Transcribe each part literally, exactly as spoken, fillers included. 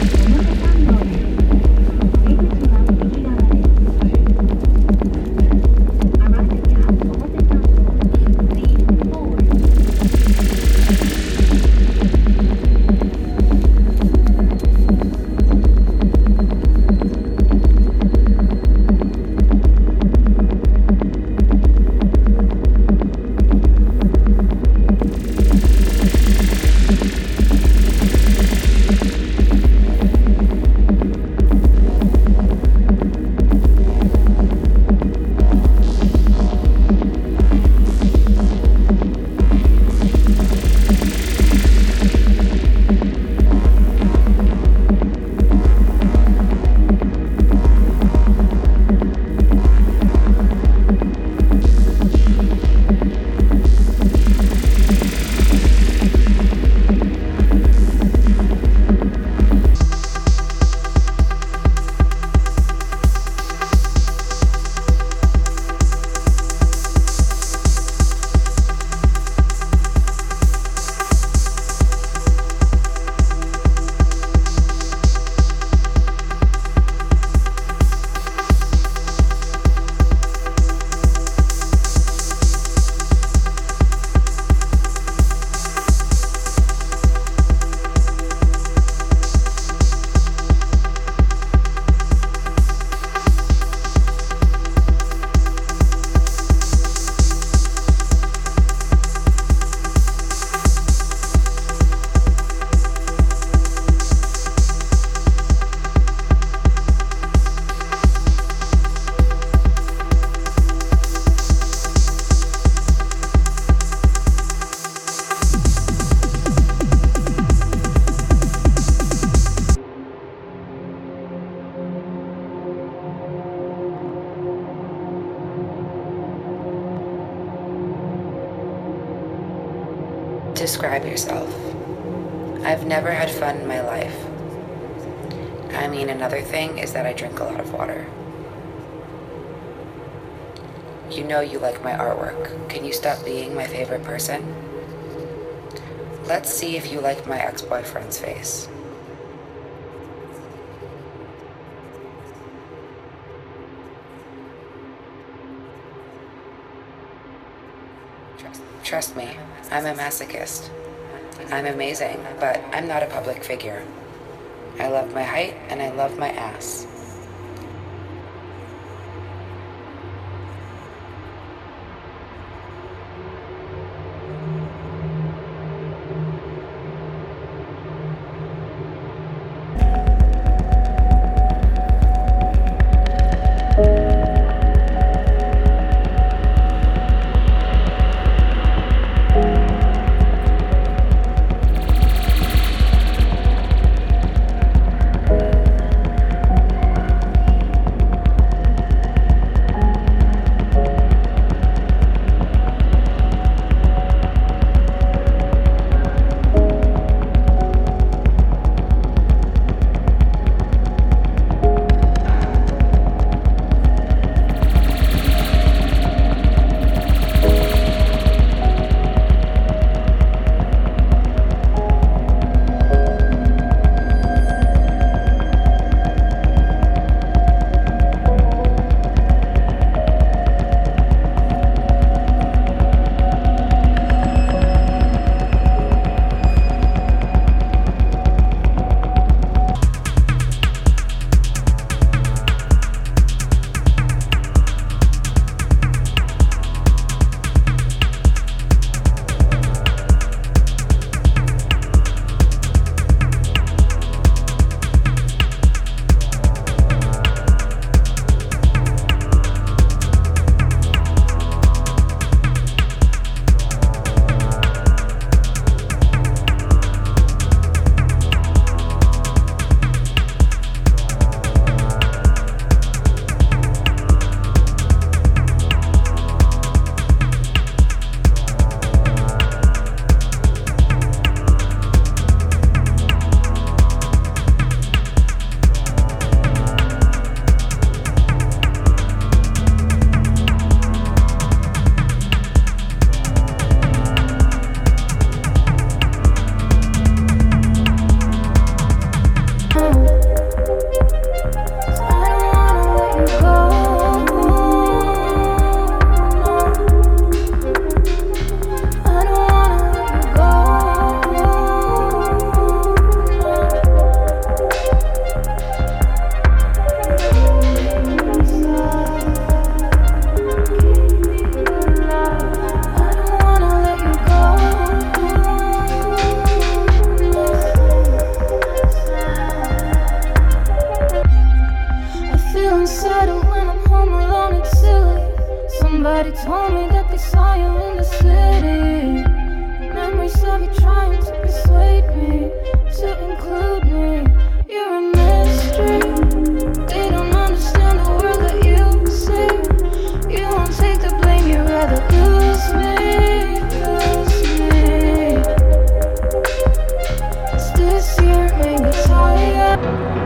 Describe yourself. I've never had fun in my life. I mean, another thing is that I drink a lot of water. You know you like my artwork. Can you stop being my favorite person? Let's see if you like my ex-boyfriend's face. Trust, trust me, I'm a masochist. I'm amazing, but I'm not a public figure. I love my height and I love my ass. Daddy told me that they saw you in the city. Memories of you trying to persuade me to include me. You're a mystery. They don't understand the world that you see. You won't take the blame, you'd rather lose me, lose me. It's this year made me tired.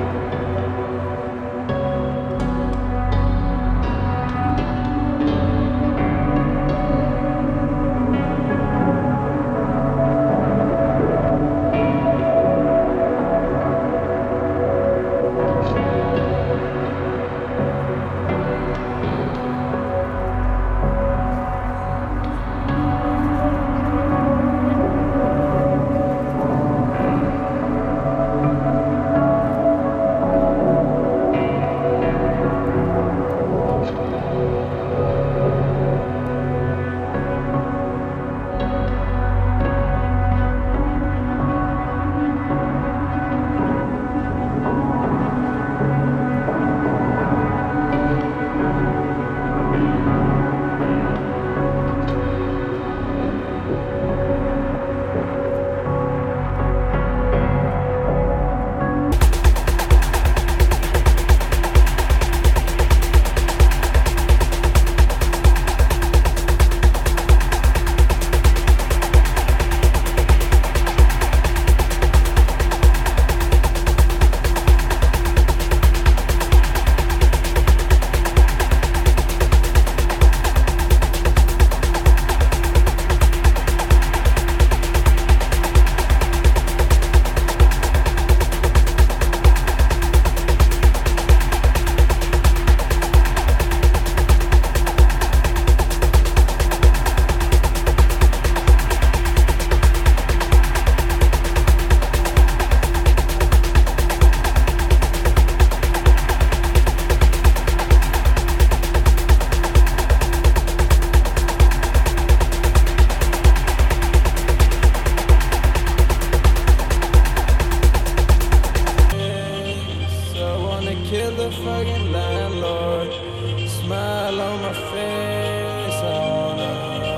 Kill the fucking landlord. Smile on my face. I wanna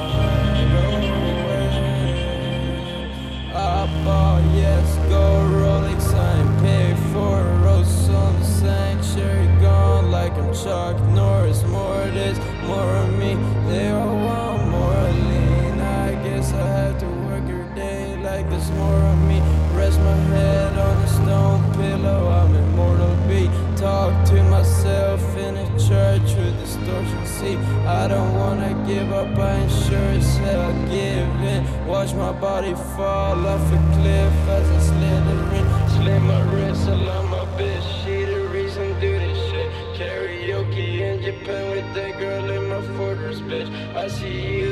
go away. I bought yes, go Rolex. I ain't paid for a rose on the sanctuary. Gone like I'm Chuck Norris. More of this, more of me. They all want more lean. I guess I have to work every day like there's more of me. Rest my head on a stone pillow. I'm immortal beat. Talk to myself in a church with distortion. See, I don't wanna give up, I ain't sure as hell give in. Watch my body fall off a cliff as I slithering. Slit my wrist, I love my bitch. She the reason do this shit. Karaoke in Japan with that girl in my fortress, bitch. I see you